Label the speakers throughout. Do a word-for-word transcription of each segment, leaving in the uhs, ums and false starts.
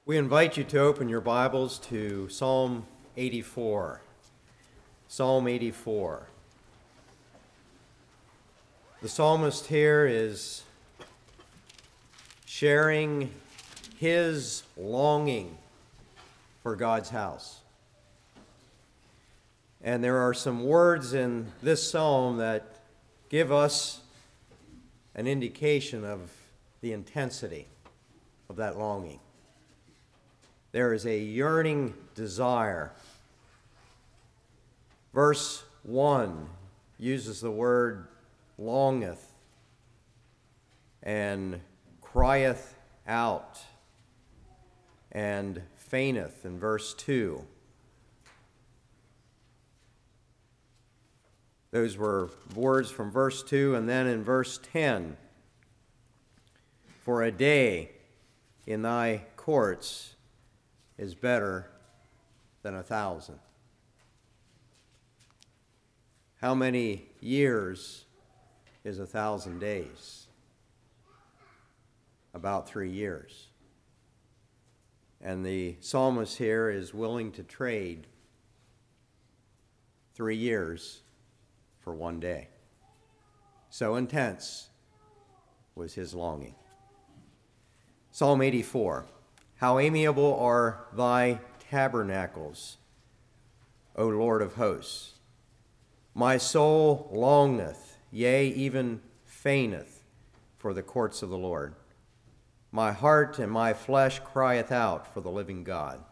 Speaker 1: We invite you to open your Bibles to Psalm eighty-four. Psalm eighty-four. The psalmist here is sharing his longing for God's house. And there are some words in this psalm that give us an indication of the intensity of that longing. There is a yearning desire. Verse one uses the word longeth and crieth out and fainteth in verse two. Those were words from verse two, and then in verse ten, for a day in thy courts is better than a thousand. How many years is a thousand days? About three years. And the psalmist here is willing to trade three years for one day. So intense was his longing. Psalm eighty-four. How amiable are thy tabernacles, O Lord of hosts. My soul longeth, yea, even fainteth, for the courts of the Lord. My heart and my flesh crieth out for the living God.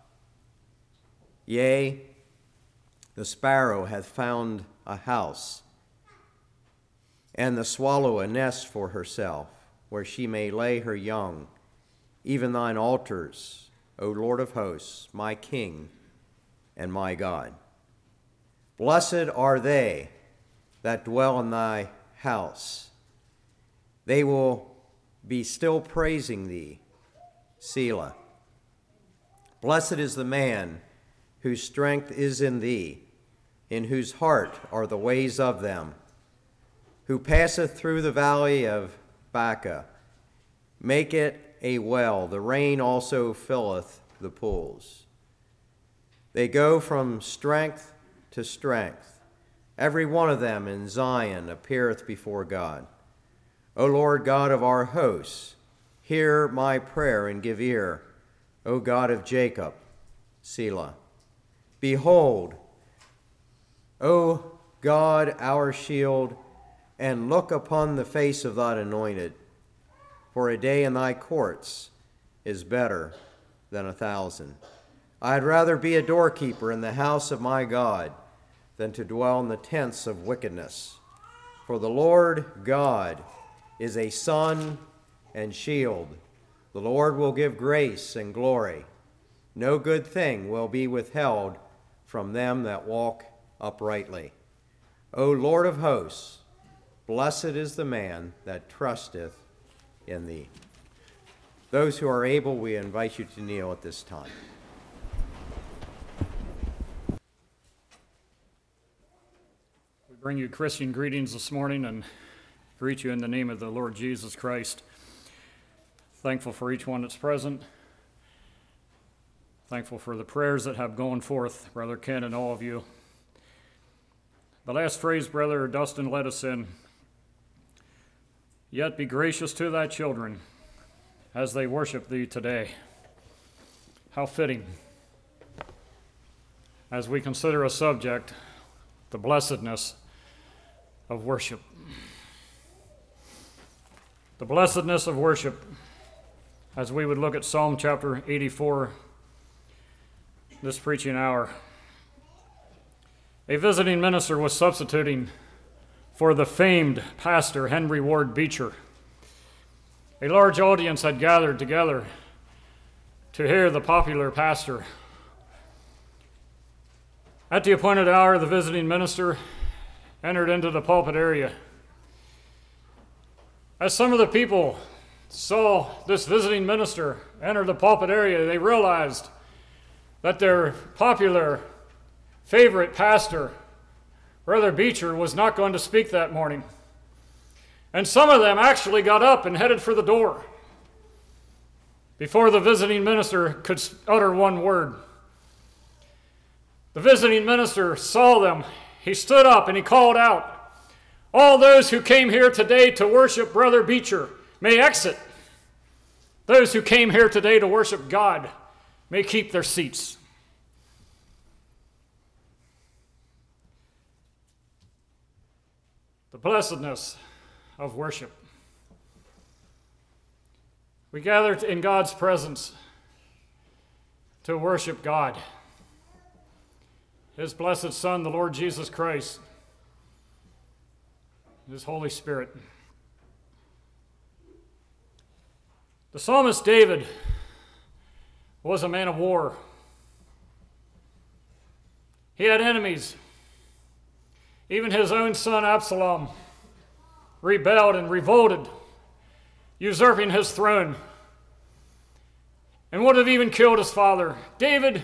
Speaker 1: Yea, the sparrow hath found a house, and the swallow a nest for herself, where she may lay her young. Even thine altars, O Lord of hosts, my King and my God. Blessed are they that dwell in thy house. They will be still praising thee, Selah. Blessed is the man whose strength is in thee, in whose heart are the ways of them, who passeth through the valley of Baca. Make it a well, the rain also filleth the pools. They go from strength to strength. Every one of them in Zion appeareth before God. O Lord God of our hosts, hear my prayer and give ear. O God of Jacob, Selah. Behold, O God, our shield, and look upon the face of thine anointed. For a day in thy courts is better than a thousand. I'd rather be a doorkeeper in the house of my God than to dwell in the tents of wickedness. For the Lord God is a sun and shield. The Lord will give grace and glory. No good thing will be withheld from them that walk uprightly. O Lord of hosts, blessed is the man that trusteth in thee. Those who are able, we invite you to kneel at this time.
Speaker 2: We bring you Christian greetings this morning and greet you in the name of the Lord Jesus Christ. Thankful for each one that's present. Thankful for the prayers that have gone forth, Brother Ken and all of you. The last phrase Brother Dustin led us in, yet be gracious to thy children as they worship thee today. How fitting as we consider a subject, the blessedness of worship. The blessedness of worship, as we would look at Psalm chapter eighty-four this preaching hour. A visiting minister was substituting for the famed pastor Henry Ward Beecher. A large audience had gathered together to hear the popular pastor. At the appointed hour, the visiting minister entered into the pulpit area. As some of the people saw this visiting minister enter the pulpit area, they realized that their popular favorite pastor, Brother Beecher, was not going to speak that morning. And some of them actually got up and headed for the door. before the visiting minister could utter one word. The visiting minister saw them. He stood up and he called out, "All those who came here today to worship Brother Beecher may exit. Those who came here today to worship God may keep their seats." The blessedness of worship. We gather in God's presence to worship God, His blessed Son, the Lord Jesus Christ, His Holy Spirit. The psalmist David was a man of war. He had enemies. Even his own son Absalom rebelled and revolted, usurping his throne, and would have even killed his father. David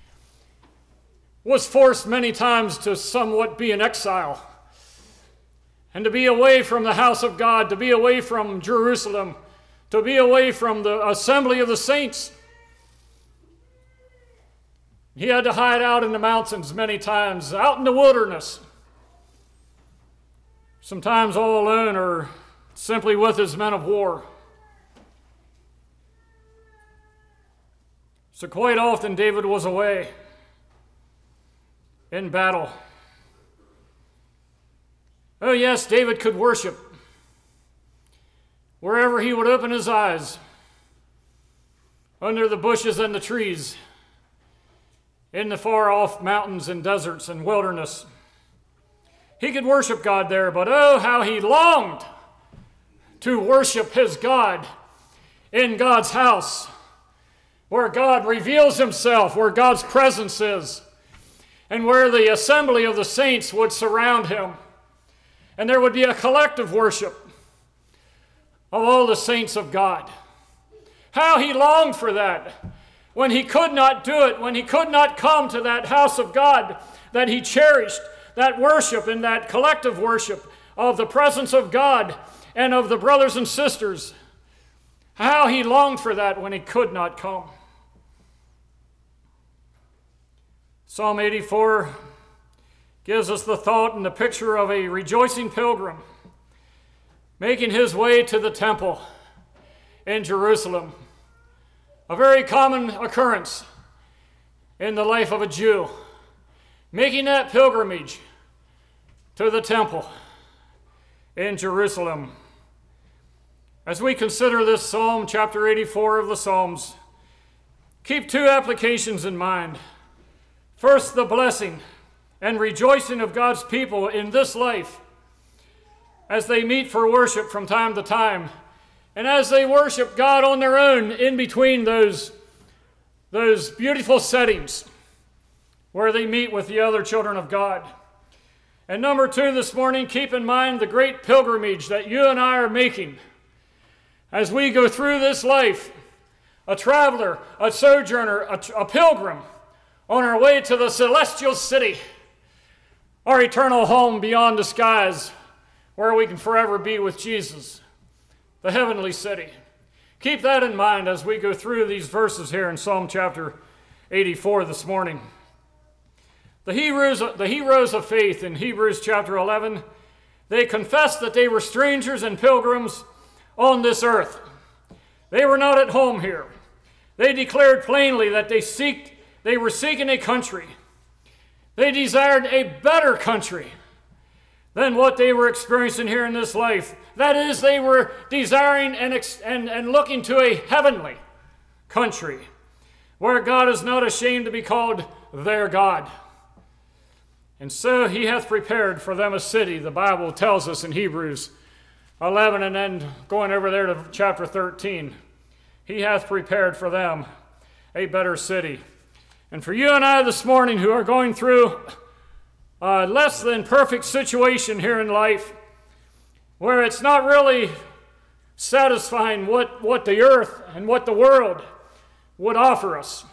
Speaker 2: was forced many times to somewhat be in exile and to be away from the house of God, to be away from Jerusalem, to be away from the assembly of the saints. He had to hide out in the mountains many times, out in the wilderness, sometimes all alone or simply with his men of war. So quite often David was away in battle. Oh yes, David could worship wherever he would open his eyes, under the bushes and the trees, in the far-off mountains and deserts and wilderness. He could worship God there, but oh, how he longed to worship his God in God's house, where God reveals himself, where God's presence is, and where the assembly of the saints would surround him. And there would be a collective worship of all the saints of God. How he longed for that when he could not do it, when he could not come to that house of God that he cherished, that worship and that collective worship of the presence of God and of the brothers and sisters. How he longed for that when he could not come. Psalm eighty-four gives us the thought and the picture of a rejoicing pilgrim making his way to the temple in Jerusalem. A very common occurrence in the life of a Jew, making that pilgrimage to the temple in Jerusalem. As we consider this psalm, chapter eighty-four of the Psalms, keep two applications in mind. First, the blessing and rejoicing of God's people in this life as they meet for worship from time to time, and as they worship God on their own in between those, those beautiful settings where they meet with the other children of God. And number two this morning, keep in mind the great pilgrimage that you and I are making as we go through this life, a traveler, a sojourner, a, a pilgrim on our way to the celestial city, our eternal home beyond the skies, where we can forever be with Jesus, the heavenly city. Keep that in mind as we go through these verses here in Psalm chapter eighty-four this morning. The heroes, the heroes of faith in Hebrews chapter eleven, they confessed that they were strangers and pilgrims on this earth. They were not at home here. They declared plainly that they seeked, they were seeking a country. They desired a better country than what they were experiencing here in this life. That is, they were desiring and, ex- and, and looking to a heavenly country where God is not ashamed to be called their God. And so he hath prepared for them a city, the Bible tells us in Hebrews eleven, and then going over there to chapter thirteen. He hath prepared for them a better city. And for you and I this morning who are going through a less than perfect situation here in life, where it's not really satisfying what, what the earth and what the world would offer us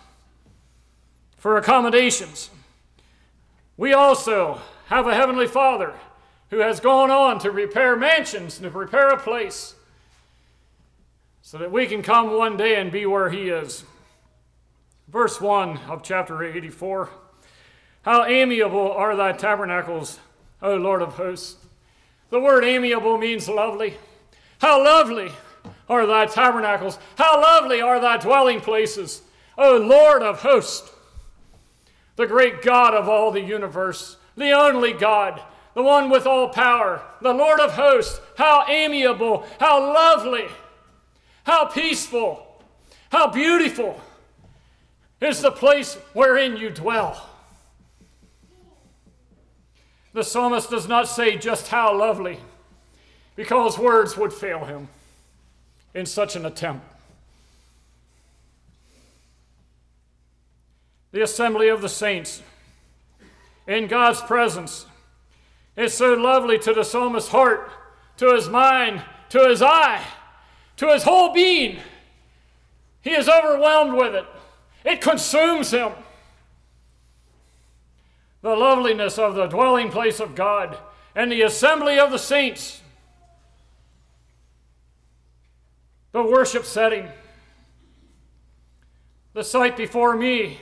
Speaker 2: for accommodations, we also have a heavenly Father who has gone on to prepare mansions, to prepare a place. so that we can come one day and be where he is. Verse one of chapter eighty-four. How amiable are thy tabernacles, O Lord of hosts. The word amiable means lovely. How lovely are thy tabernacles. How lovely are thy dwelling places, O Lord of hosts. The great God of all the universe, the only God, the one with all power, the Lord of hosts. How amiable, how lovely, how peaceful, how beautiful is the place wherein you dwell. The psalmist does not say just how lovely, because words would fail him in such an attempt. The assembly of the saints in God's presence is so lovely to the psalmist's heart, to his mind, to his eye, to his whole being. He is overwhelmed with it. It consumes him. The loveliness of the dwelling place of God and the assembly of the saints. The worship setting. The sight before me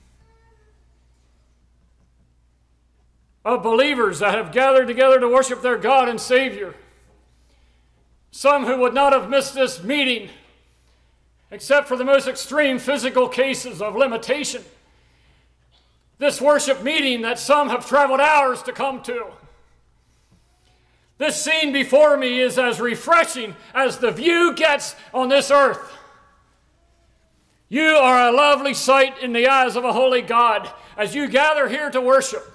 Speaker 2: of believers that have gathered together to worship their God and Savior. Some who would not have missed this meeting except for the most extreme physical cases of limitation. This worship meeting that some have traveled hours to come to. This scene before me is as refreshing as the view gets on this earth. You are a lovely sight in the eyes of a holy God as you gather here to worship.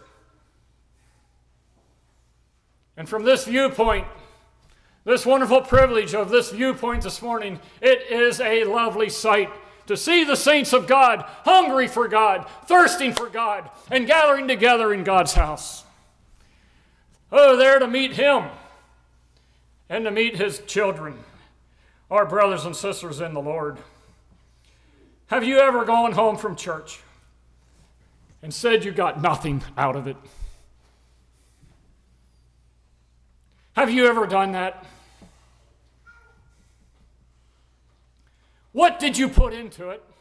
Speaker 2: And from this viewpoint, this wonderful privilege of this viewpoint this morning, it is a lovely sight to see the saints of God hungry for God, thirsting for God, and gathering together in God's house. Oh, there to meet him and to meet his children, our brothers and sisters in the Lord. Have you ever gone home from church and said you got nothing out of it? Have you ever done that? What did you put into it?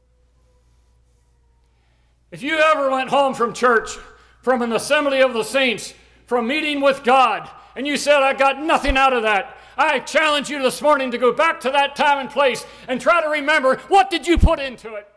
Speaker 2: If you ever went home from church, from an assembly of the saints, from meeting with God, and you said, I got nothing out of that, I challenge you this morning to go back to that time and place and try to remember, what did you put into it?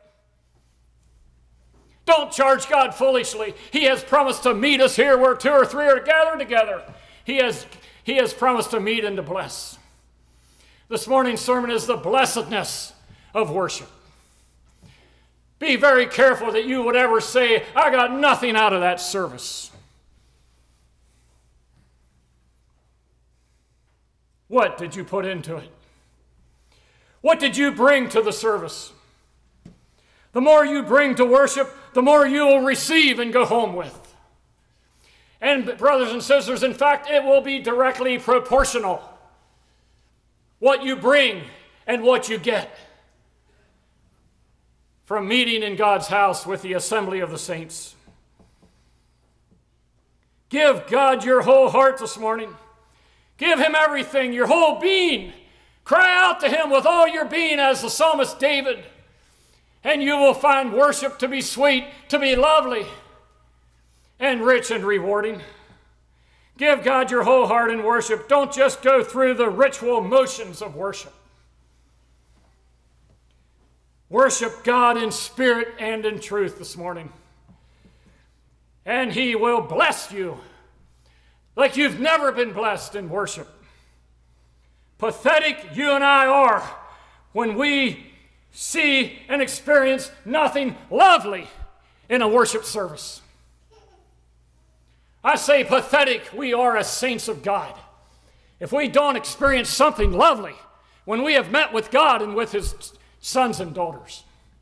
Speaker 2: Don't charge God foolishly. He has promised to meet us here where two or three are gathered together. He has, he has promised to meet and to bless. This morning's sermon is the blessedness of worship. Be very careful that you would ever say, I got nothing out of that service. What did you put into it? What did you bring to the service? The more you bring to worship, the more you will receive and go home with. And brothers and sisters, in fact, it will be directly proportional. What you bring and what you get from meeting in God's house with the assembly of the saints. Give God your whole heart this morning. Give him everything, your whole being. Cry out to him with all your being as the psalmist David, and you will find worship to be sweet, to be lovely, and rich and rewarding. Give God your whole heart in worship. Don't just go through the ritual motions of worship. Worship God in spirit and in truth this morning. And he will bless you like you've never been blessed in worship. Pathetic you and I are when we see and experience nothing lovely in a worship service. I say pathetic we are as saints of God if we don't experience something lovely when we have met with God and with his sons and daughters.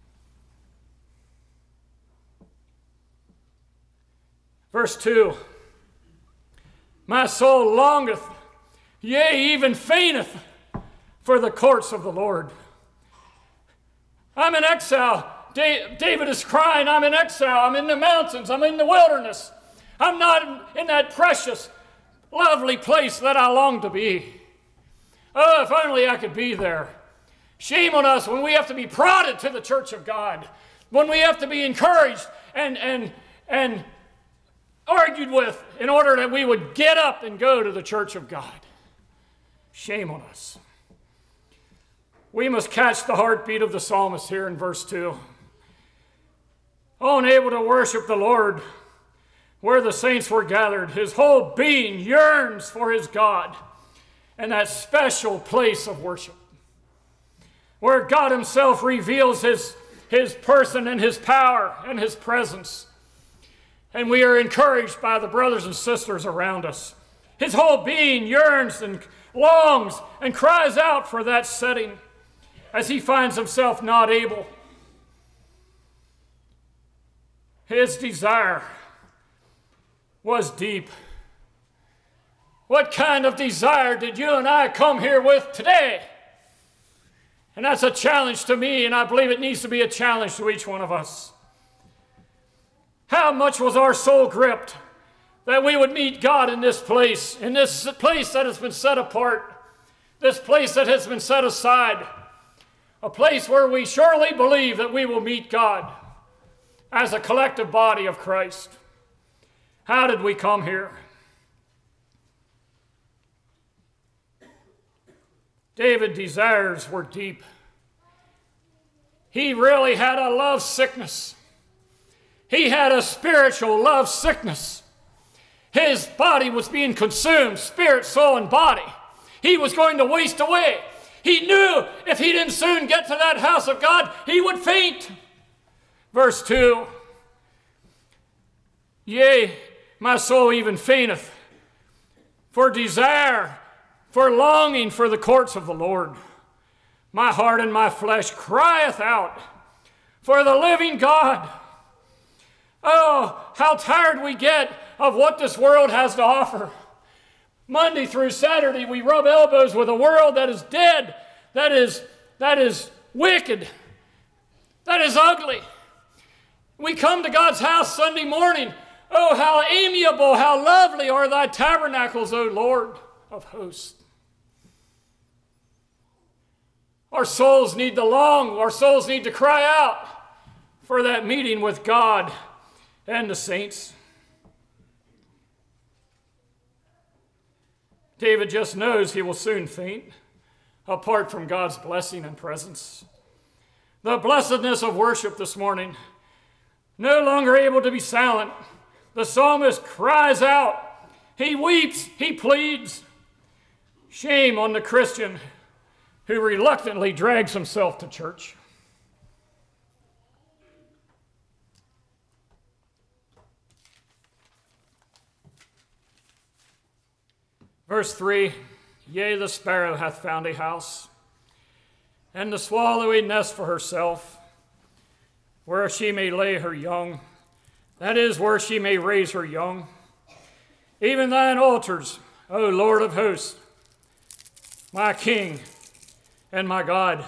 Speaker 2: Verse two, my soul longeth, yea, even fainteth, for the courts of the Lord. I'm in exile. David is crying, I'm in exile. I'm in the mountains. I'm in the wilderness. I'm not in that precious, lovely place that I long to be. Oh, if only I could be there. Shame on us when we have to be prodded to the church of God, when we have to be encouraged and, and, and argued with in order that we would get up and go to the church of God. Shame on us. We must catch the heartbeat of the psalmist here in verse two. Oh, unable to worship the Lord where the saints were gathered, his whole being yearns for his God and that special place of worship, where God himself reveals his, his person and his power and his presence. And we are encouraged by the brothers and sisters around us. His whole being yearns and longs and cries out for that setting as he finds himself not able. His desire was deep. What kind of desire did you and I come here with today? And that's a challenge to me, and I believe it needs to be a challenge to each one of us. How much was our soul gripped that we would meet God in this place, in this place that has been set apart, this place that has been set aside, a place where we surely believe that we will meet God as a collective body of Christ. How did we come here? David's desires were deep. He really had a love sickness. He had a spiritual love sickness. His body was being consumed, spirit, soul, and body. He was going to waste away. He knew if he didn't soon get to that house of God, he would faint. Verse two, yea, my soul even fainteth for desire, for longing for the courts of the Lord. My heart and my flesh crieth out for the living God. Oh, how tired we get of what this world has to offer. Monday through Saturday, we rub elbows with a world that is dead, that is, that is wicked, that is ugly. We come to God's house Sunday morning. Oh, how amiable, how lovely are thy tabernacles, O Lord of hosts. Our souls need to long, our souls need to cry out for that meeting with God and the saints. David just knows he will soon faint apart from God's blessing and presence. The blessedness of worship this morning, no longer able to be silent. The psalmist cries out, he weeps, he pleads. Shame on the Christian who reluctantly drags himself to church. Verse three, yea, the sparrow hath found a house, and the swallow a nest for herself, where she may lay her young, that is, where she may raise her young. Even thine altars, O Lord of hosts, my King and my God.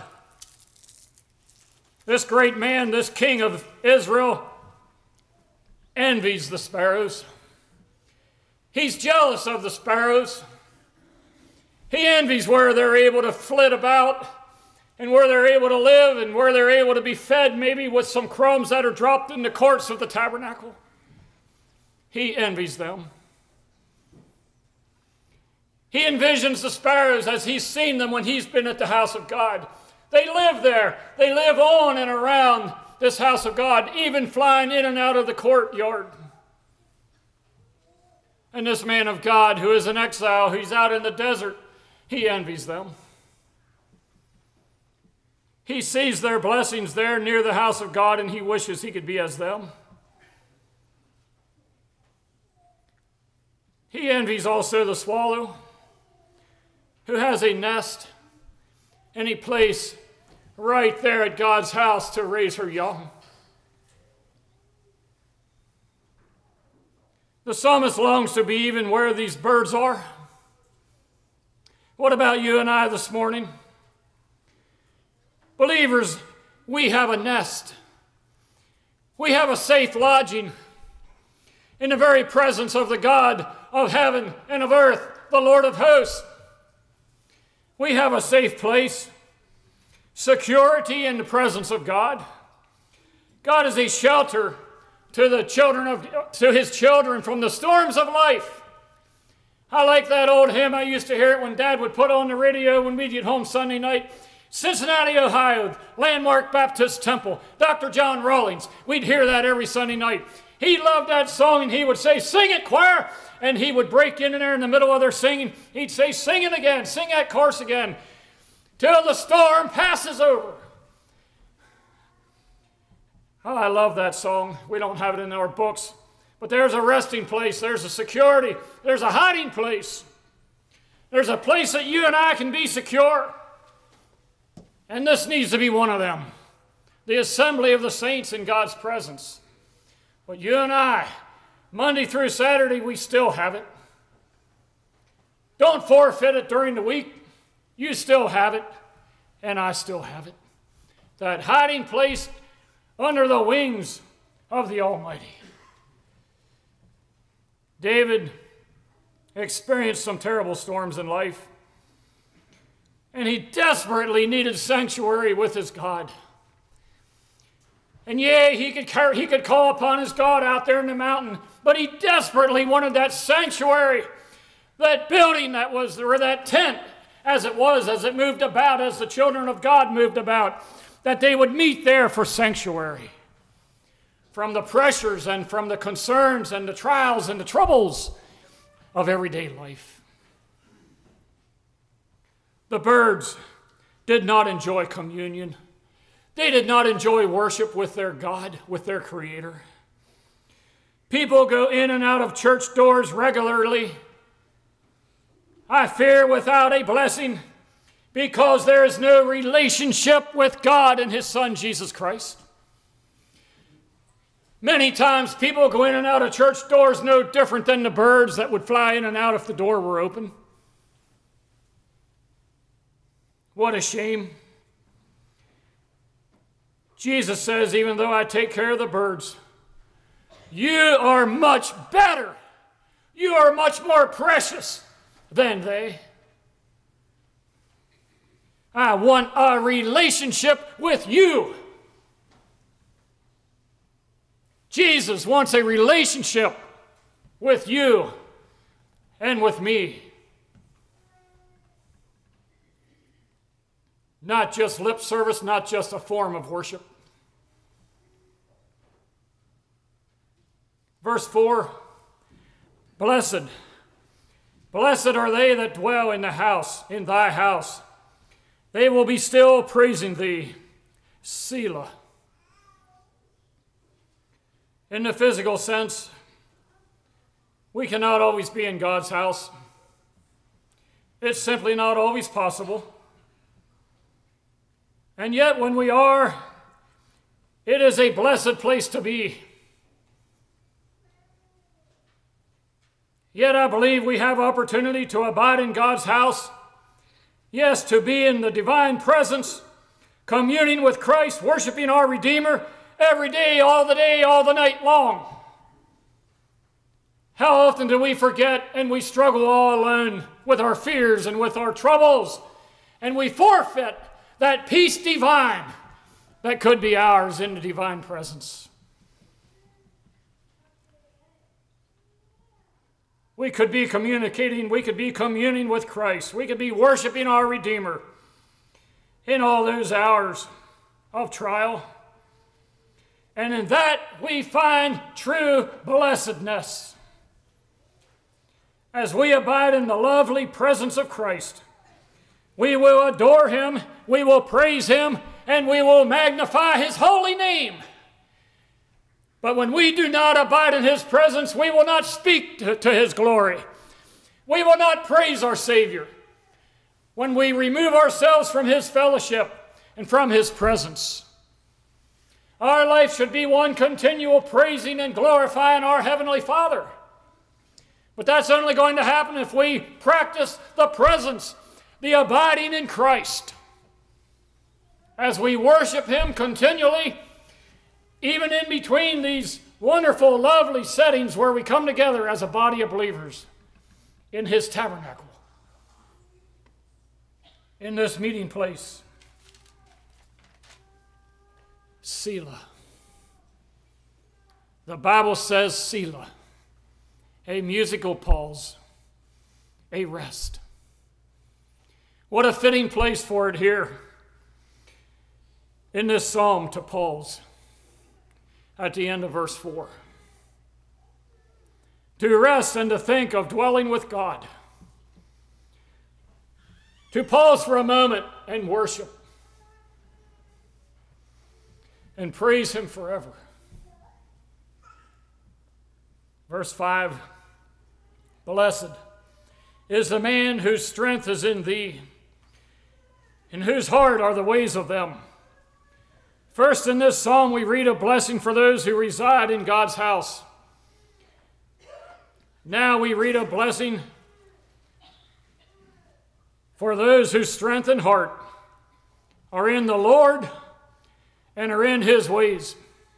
Speaker 2: This great man, this King of Israel, envies the sparrows. He's jealous of the sparrows. He envies where they're able to flit about and where they're able to live and where they're able to be fed, maybe with some crumbs that are dropped in the courts of the tabernacle. He envies them. He envisions the sparrows as he's seen them when he's been at the house of God. They live there. They live on and around this house of God, even flying in and out of the courtyard. And this man of God who is in exile, who's out in the desert, he envies them. He sees their blessings there near the house of God, and he wishes he could be as them. He envies also the swallow, who has a nest and a place right there at God's house to raise her young. The psalmist longs to be even where these birds are. What about you and I this morning? Believers, we have a nest. We have a safe lodging in the very presence of the God of heaven and of earth, the Lord of hosts. We have a safe place. security in the presence of God. God is a shelter to the children of to his children from the storms of life. I like that old hymn. I used to hear it when Dad would put on the radio when we'd get home Sunday night. Cincinnati, Ohio, Landmark Baptist Temple, Doctor John Rawlings. We'd hear that every Sunday night. He loved that song, and he would say, "Sing it, choir." And he would break in there in the middle of their singing. He'd say, "Sing it again, sing that chorus again, till the storm passes over." Oh, I love that song. We don't have it in our books. But there's a resting place. There's a security. There's a hiding place. There's a place that you and I can be secure. And this needs to be one of them. The assembly of the saints in God's presence. But you and I, Monday through Saturday, we still have it. Don't forfeit it during the week. You still have it, and I still have it. That hiding place under the wings of the Almighty. David experienced some terrible storms in life, and he desperately needed sanctuary with his God. And yeah, he could, car- he could call upon his God out there in the mountain, but he desperately wanted that sanctuary, that building that was, or that tent as it was, as it moved about, as the children of God moved about, that they would meet there for sanctuary from the pressures and from the concerns and the trials and the troubles of everyday life. The birds did not enjoy communion. They did not enjoy worship with their God, with their Creator. People go in and out of church doors regularly, I fear without a blessing, because there is no relationship with God and His Son, Jesus Christ. Many times people go in and out of church doors no different than the birds that would fly in and out if the door were open. What a shame. Jesus says, even though I take care of the birds, you are much better. You are much more precious than they. I want a relationship with you. Jesus wants a relationship with you and with me. Not just lip service, not just a form of worship. Verse four, blessed, blessed are they that dwell in the house, in thy house. They will be still praising thee. Selah. In the physical sense, we cannot always be in God's house. It's simply not always possible. And yet when we are, it is a blessed place to be. Yet I believe we have opportunity to abide in God's house. Yes, to be in the divine presence, communing with Christ, worshiping our Redeemer every day, all the day, all the night long. How often do we forget and we struggle all alone with our fears and with our troubles, and we forfeit that peace divine that could be ours in the divine presence. We could be communicating, we could be communing with Christ. We could be worshiping our Redeemer in all those hours of trial. And in that we find true blessedness. As we abide in the lovely presence of Christ, we will adore Him, we will praise Him, and we will magnify His holy name. But when we do not abide in His presence, we will not speak to, to His glory. We will not praise our Savior. When we remove ourselves from His fellowship and from His presence, our life should be one continual praising and glorifying our Heavenly Father. But that's only going to happen if we practice the presence, the abiding in Christ. As we worship Him continually, even in between these wonderful, lovely settings where we come together as a body of believers in His tabernacle, in this meeting place. Selah. The Bible says Selah, a musical pause, a rest. What a fitting place for it here in this psalm to pause at the end of verse four. To rest and to think of dwelling with God. To pause for a moment and worship and praise him forever. Verse five, blessed is the man whose strength is in thee, in whose heart are the ways of them. First, in this psalm, we read a blessing for those who reside in God's house. Now we read a blessing for those whose strength and heart are in the Lord and are in his ways.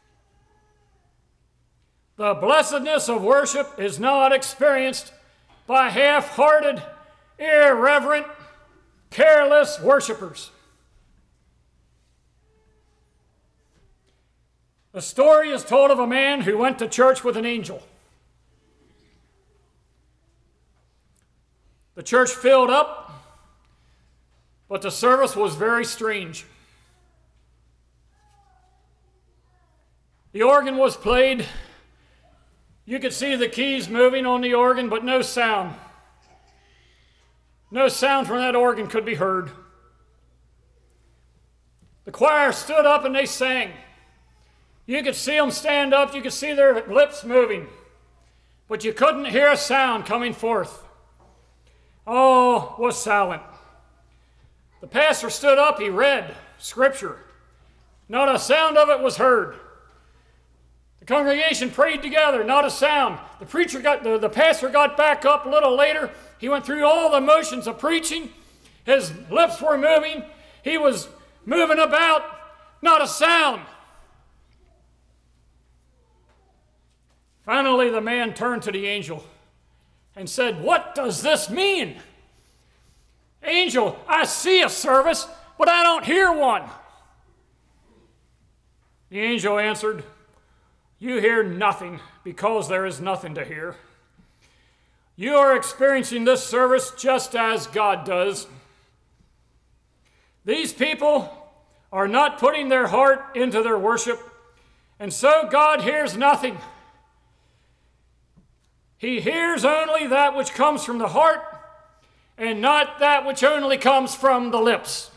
Speaker 2: The blessedness of worship is not experienced by half-hearted, irreverent, careless worshipers. The story is told of a man who went to church with an angel. The church filled up, but the service was very strange. The organ was played. You could see the keys moving on the organ, but no sound. No sound from that organ could be heard. The choir stood up and they sang. You could see them stand up, you could see their lips moving, but you couldn't hear a sound coming forth. All was silent. The pastor stood up, he read Scripture. Not a sound of it was heard. The congregation prayed together, not a sound. The preacher got, the, the pastor got back up a little later. He went through all the motions of preaching. His lips were moving. He was moving about, not a sound. Finally, the man turned to the angel and said, "What does this mean? Angel, I see a service, but I don't hear one." The angel answered, "You hear nothing because there is nothing to hear. You are experiencing this service just as God does. These people are not putting their heart into their worship, and so God hears nothing. He hears only that which comes from the heart and not that which only comes from the lips."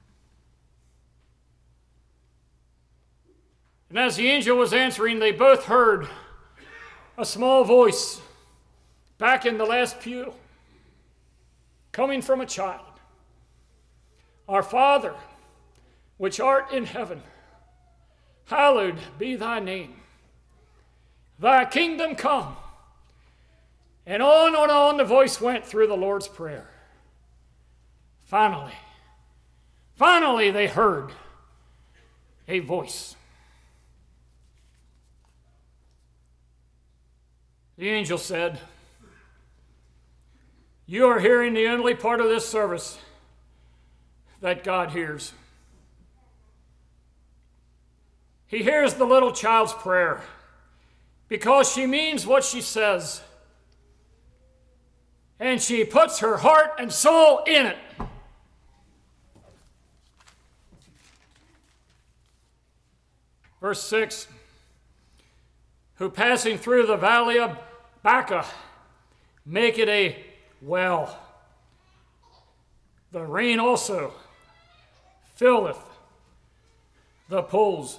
Speaker 2: And as the angel was answering, they both heard a small voice back in the last pew coming from a child. "Our Father, which art in heaven, hallowed be thy name. Thy kingdom come." And on and on the voice went through the Lord's Prayer. Finally, finally they heard a voice. The angel said, "You are hearing the only part of this service that God hears. He hears the little child's prayer because she means what she says. And she puts her heart and soul in it." Verse six, "Who passing through the valley of Baca, make it a well. The rain also filleth the pools."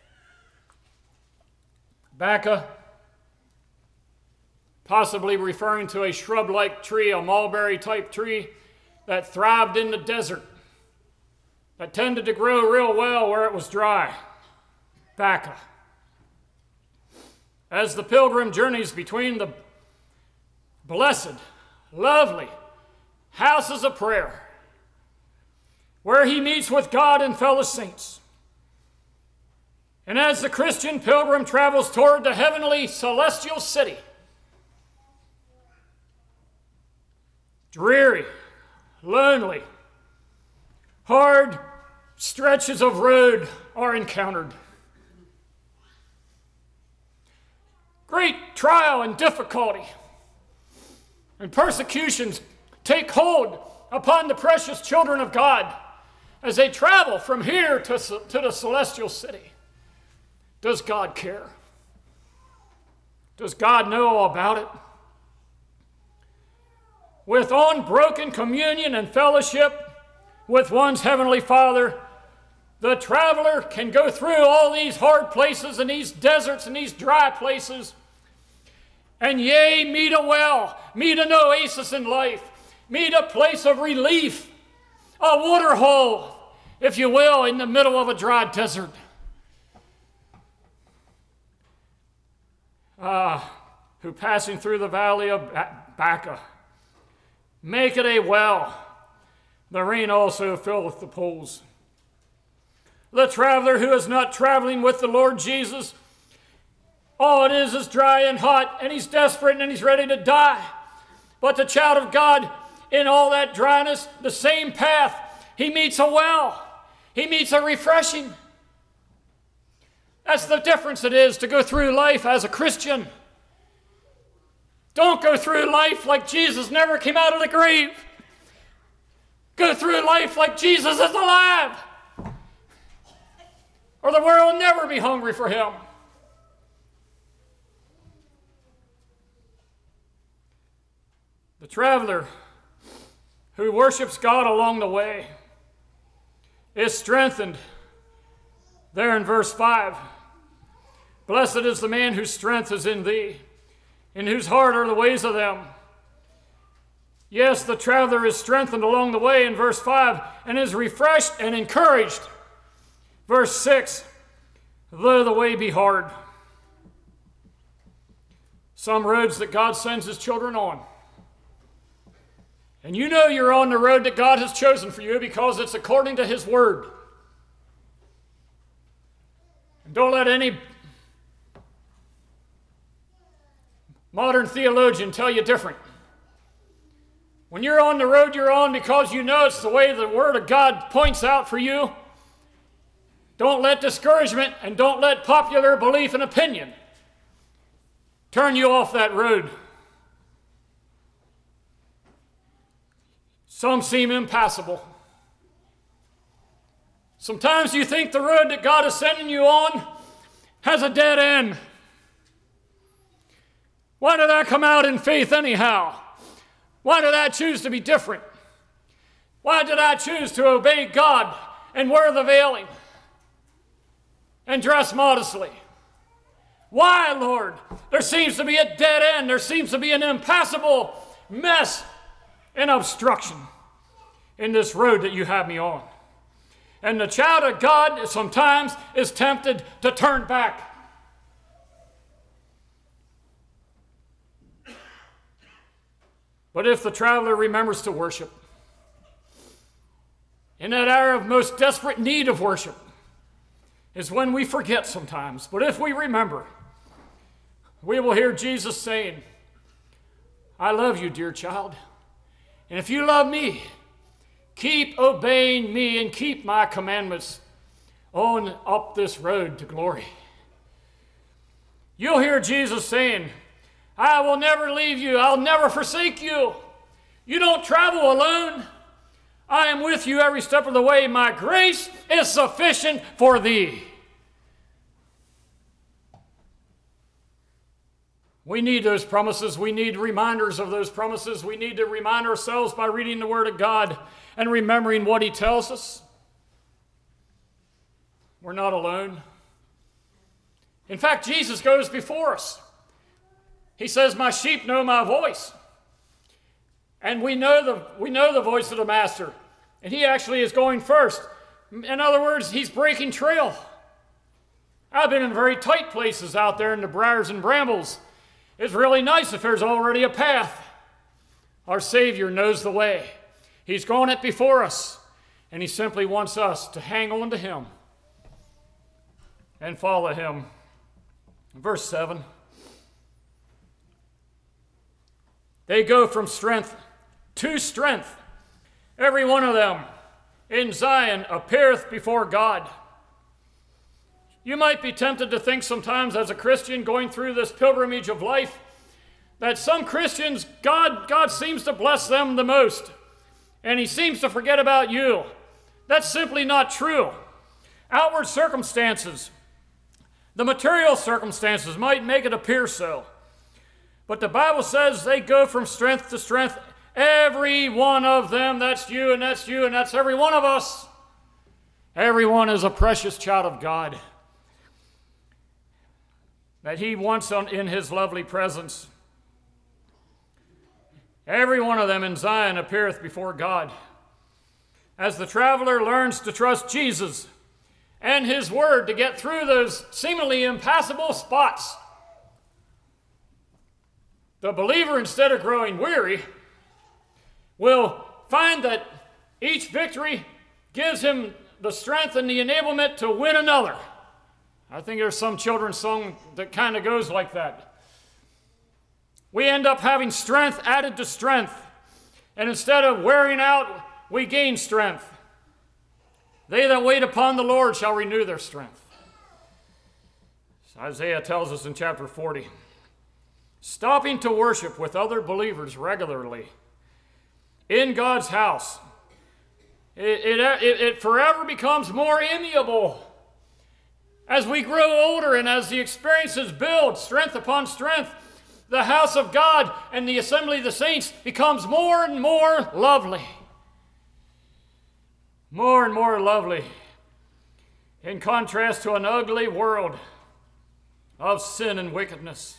Speaker 2: Baca, possibly referring to a shrub-like tree, a mulberry-type tree that thrived in the desert, that tended to grow real well where it was dry. Baca. As the pilgrim journeys between the blessed, lovely houses of prayer, where he meets with God and fellow saints, and as the Christian pilgrim travels toward the heavenly celestial city, dreary, lonely, hard stretches of road are encountered. great trial and difficulty and persecutions take hold upon the precious children of God as they travel from here to, to the celestial city. Does God care? Does God know all about it? With unbroken communion and fellowship with one's Heavenly Father, the traveler can go through all these hard places and these deserts and these dry places, and yea, meet a well, meet an oasis in life, meet a place of relief, a water hole, if you will, in the middle of a dry desert. Ah, who passing through the valley of Baca, make it a well. The rain also filleth the pools. The traveler who is not traveling with the Lord Jesus, all it is is dry and hot, and he's desperate and he's ready to die. But the child of God, in all that dryness, the same path, he meets a well. He meets a refreshing. That's the difference it is to go through life as a Christian. Don't go through life like Jesus never came out of the grave. Go through life like Jesus is alive, or the world will never be hungry for him. The traveler who worships God along the way is strengthened. There in verse five, blessed is the man whose strength is in thee, in whose heart are the ways of them. Yes, the traveler is strengthened along the way in verse five, and is refreshed and encouraged. Verse six, though the way be hard. Some roads that God sends his children on. And you know you're on the road that God has chosen for you because it's according to his word. And don't let any modern theologian tell you different. When you're on the road you're on because you know it's the way the word of God points out for you, don't let discouragement and don't let popular belief and opinion turn you off that road. Some seem impassable. Sometimes you think the road that God is sending you on has a dead end. Why did I come out in faith anyhow? Why did I choose to be different? Why did I choose to obey God and wear the veiling and dress modestly? Why, Lord? There seems to be a dead end. There seems to be an impassable mess and obstruction in this road that you have me on. And the child of God sometimes is tempted to turn back. But if the traveler remembers to worship, in that hour of most desperate need of worship, is when we forget sometimes. But if we remember, we will hear Jesus saying, I love you, dear child. And if you love me, keep obeying me and keep my commandments on up this road to glory. You'll hear Jesus saying, I will never leave you. I'll never forsake you. You don't travel alone. I am with you every step of the way. My grace is sufficient for thee. We need those promises. We need reminders of those promises. We need to remind ourselves by reading the Word of God and remembering what he tells us. We're not alone. In fact, Jesus goes before us. He says, my sheep know my voice. And we know the, we know the voice of the master. And he actually is going first. In other words, he's breaking trail. I've been in very tight places out there in the briars and brambles. It's really nice if there's already a path. Our Savior knows the way. He's gone it before us. And he simply wants us to hang on to him and follow him. Verse seven. They go from strength to strength. Every one of them in Zion appeareth before God. You might be tempted to think sometimes as a Christian going through this pilgrimage of life that some Christians, God, God seems to bless them the most, and he seems to forget about you. That's simply not true. Outward circumstances, the material circumstances might make it appear so, but the Bible says they go from strength to strength. Every one of them, that's you and that's you and that's every one of us. Everyone is a precious child of God that he wants on, in his lovely presence. Every one of them in Zion appeareth before God. As the traveler learns to trust Jesus and his word to get through those seemingly impassable spots, the believer, instead of growing weary, will find that each victory gives him the strength and the enablement to win another. I think there's some children's song that kind of goes like that. We end up having strength added to strength, and instead of wearing out, we gain strength. They that wait upon the Lord shall renew their strength. Isaiah tells us in chapter forty, stopping to worship with other believers regularly in God's house, it, it, it, it forever becomes more amiable. As we grow older and as the experiences build, strength upon strength, the house of God and the assembly of the saints becomes more and more lovely. More and more lovely. In contrast to an ugly world of sin and wickedness.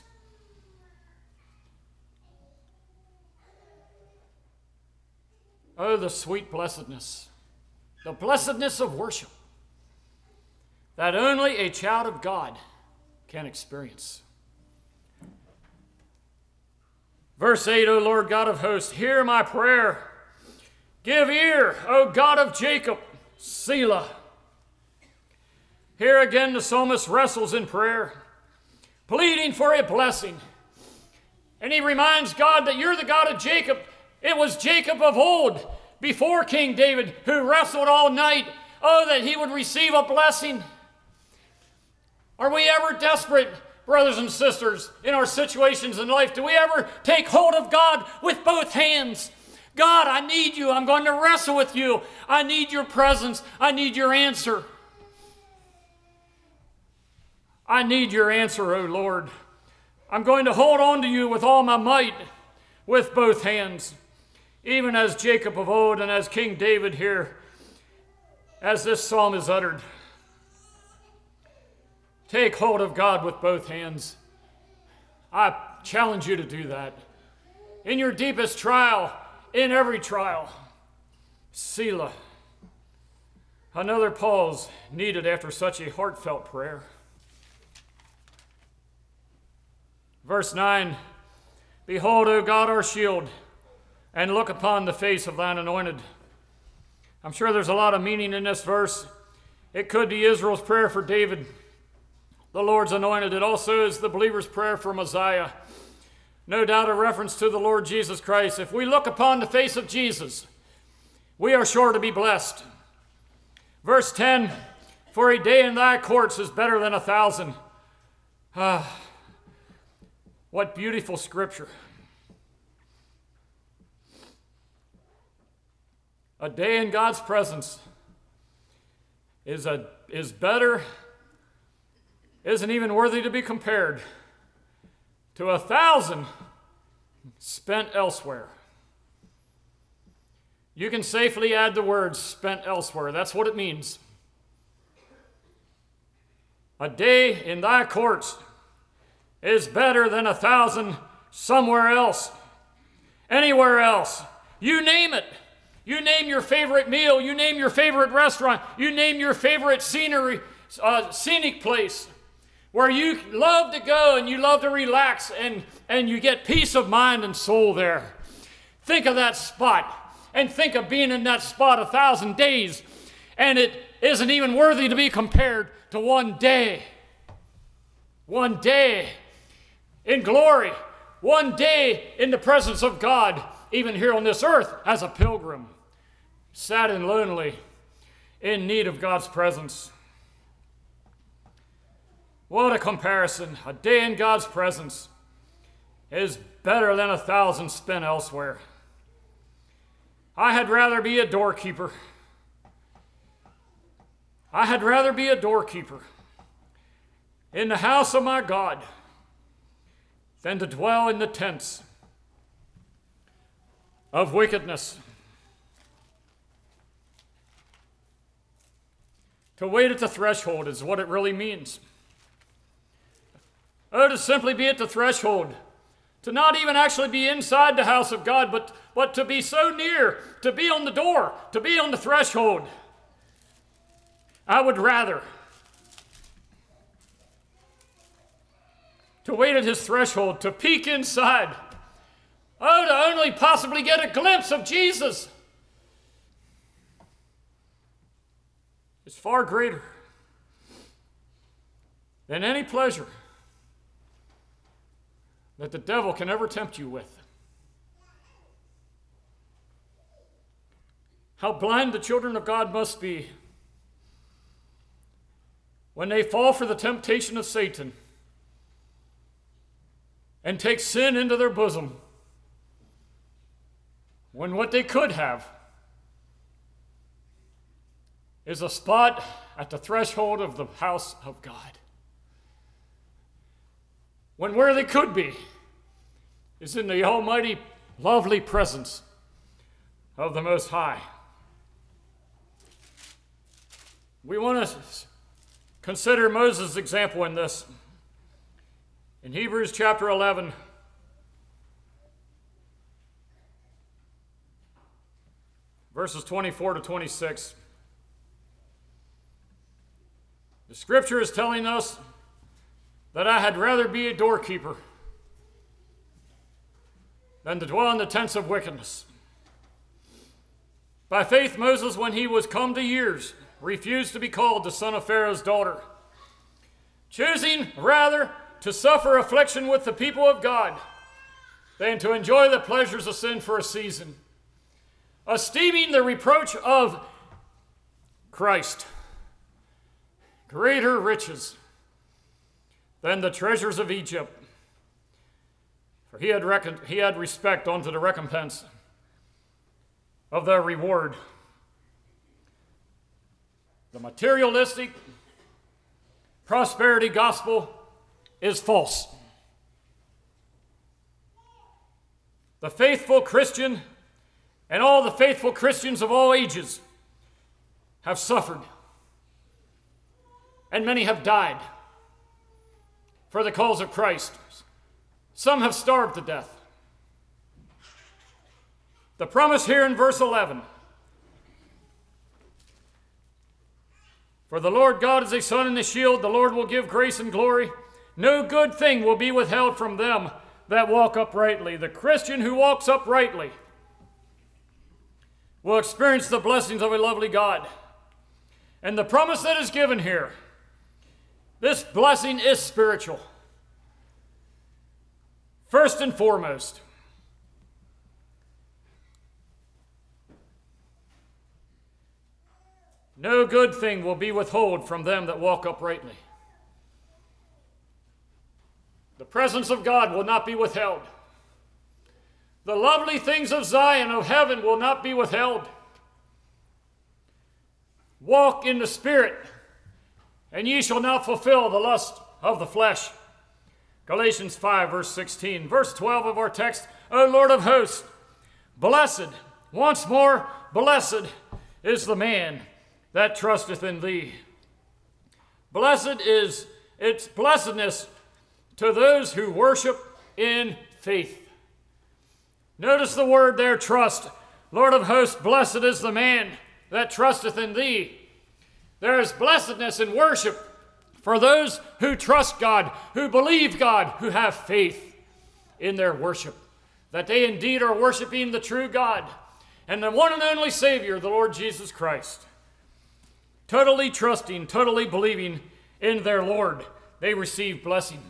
Speaker 2: Oh, the sweet blessedness, the blessedness of worship that only a child of God can experience. Verse eight, O Lord God of hosts, hear my prayer. Give ear, O God of Jacob, Selah. Here again the psalmist wrestles in prayer, pleading for a blessing. And he reminds God that you're the God of Jacob. It was Jacob of old, before King David, who wrestled all night. Oh, that he would receive a blessing. Are we ever desperate, brothers and sisters, in our situations in life? Do we ever take hold of God with both hands? God, I need you. I'm going to wrestle with you. I need your presence. I need your answer. I need your answer, O Lord. I'm going to hold on to you with all my might, with both hands. Even as Jacob of old and as King David here, as this psalm is uttered. Take hold of God with both hands. I challenge you to do that. In your deepest trial, in every trial, Selah. Another pause needed after such a heartfelt prayer. Verse nine, behold, O God, our shield, and look upon the face of thine anointed. I'm sure there's a lot of meaning in this verse. It could be Israel's prayer for David, the Lord's anointed. It also is the believer's prayer for Messiah. No doubt a reference to the Lord Jesus Christ. If we look upon the face of Jesus, we are sure to be blessed. Verse ten, for a day in thy courts is better than a thousand. Ah, what beautiful scripture. A day in God's presence is, a, is better, isn't even worthy to be compared to a thousand spent elsewhere. You can safely add the words spent elsewhere. That's what it means. A day in thy courts is better than a thousand somewhere else, anywhere else. You name it. You name your favorite meal. You name your favorite restaurant. You name your favorite scenery, uh, scenic place where you love to go and you love to relax and, and you get peace of mind and soul there. Think of that spot and think of being in that spot a thousand days, and it isn't even worthy to be compared to one day. One day in glory. One day in the presence of God, even here on this earth as a pilgrim, sad and lonely, in need of God's presence. What a comparison. A day in God's presence is better than a thousand spent elsewhere. I had rather be a doorkeeper. I had rather be a doorkeeper in the house of my God than to dwell in the tents of wickedness. To wait at the threshold is what it really means. Oh, to simply be at the threshold. To not even actually be inside the house of God, but, but to be so near, to be on the door, to be on the threshold. I would rather to wait at his threshold, to peek inside. Oh, to only possibly get a glimpse of Jesus. It's far greater than any pleasure that the devil can ever tempt you with. How blind the children of God must be when they fall for the temptation of Satan and take sin into their bosom, when what they could have is a spot at the threshold of the house of God. When where they could be is in the almighty, lovely presence of the Most High. We want to consider Moses' example in this. In Hebrews chapter eleven, verses twenty-four to twenty-six, the scripture is telling us that I had rather be a doorkeeper than to dwell in the tents of wickedness. By faith, Moses, when he was come to years, refused to be called the son of Pharaoh's daughter, choosing rather to suffer affliction with the people of God than to enjoy the pleasures of sin for a season, esteeming the reproach of Christ greater riches than the treasures of Egypt, for he had, reckoned, he had respect unto the recompense of their reward. The materialistic prosperity gospel is false. The faithful Christian and all the faithful Christians of all ages have suffered, and many have died for the cause of Christ. Some have starved to death. The promise here in verse eleven, for the Lord God is a sun and a shield, the Lord will give grace and glory. No good thing will be withheld from them that walk uprightly. The Christian who walks uprightly will experience the blessings of a lovely God. And the promise that is given here, this blessing is spiritual. First and foremost, no good thing will be withheld from them that walk uprightly. The presence of God will not be withheld. The lovely things of Zion, of heaven, will not be withheld. Walk in the Spirit, and ye shall not fulfill the lust of the flesh. Galatians five, verse sixteen. Verse twelve of our text, O Lord of hosts, blessed, once more, blessed is the man that trusteth in thee. Blessed is its blessedness to those who worship in faith. Notice the word there, trust. Lord of hosts, blessed is the man that trusteth in thee. There is blessedness in worship for those who trust God, who believe God, who have faith in their worship, that they indeed are worshiping the true God and the one and only Savior, the Lord Jesus Christ. Totally trusting, totally believing in their Lord, they receive blessing.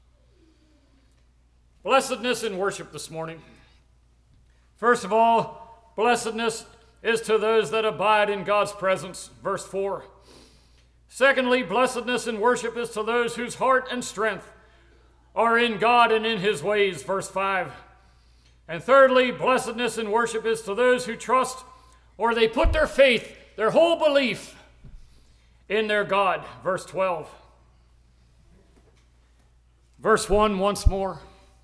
Speaker 2: Blessedness in worship this morning. First of all, blessedness is to those that abide in God's presence. Verse four. Secondly, blessedness in worship is to those whose heart and strength are in God and in his ways, verse five. And thirdly, blessedness in worship is to those who trust or they put their faith, their whole belief in their God, verse twelve. Verse one once more.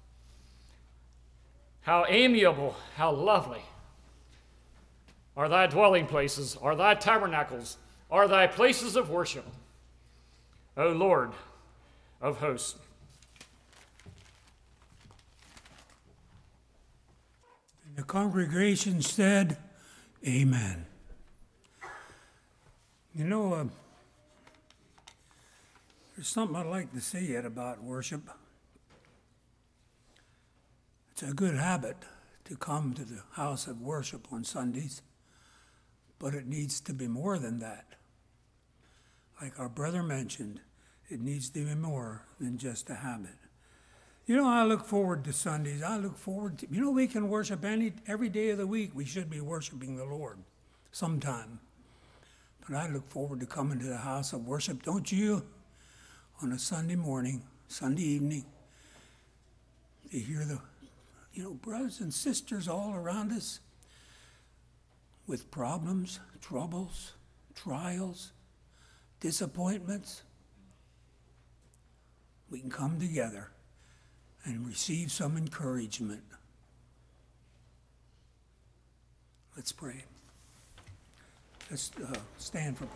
Speaker 2: How amiable, how lovely are thy dwelling places, are thy tabernacles, are thy places of worship, O Lord of hosts.
Speaker 3: And the congregation said, Amen. You know, uh, there's something I'd like to say yet about worship. It's a good habit to come to the house of worship on Sundays, but it needs to be more than that. Like our brother mentioned, it needs to be more than just a habit. You know, I look forward to Sundays. I look forward to, you know, we can worship any every day of the week. We should be worshiping the Lord sometime. But I look forward to coming to the house of worship, don't you? On a Sunday morning, Sunday evening, to hear the, you know, brothers and sisters all around us with problems, troubles, trials, disappointments. We can come together and receive some encouragement. Let's pray. Let's uh, stand for prayer.